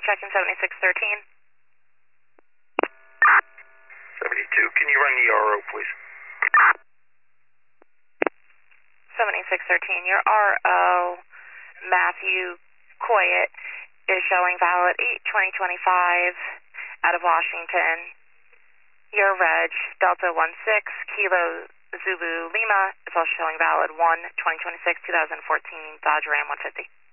checking 7613. 72, can you run the RO, please? 7613, your RO, Matthew Coyett, is showing valid 8/2025 out of Washington. Your reg, Delta 16, Kilo Zulu Lima, is also showing valid 1/2026, 2014 Dodge Ram 150.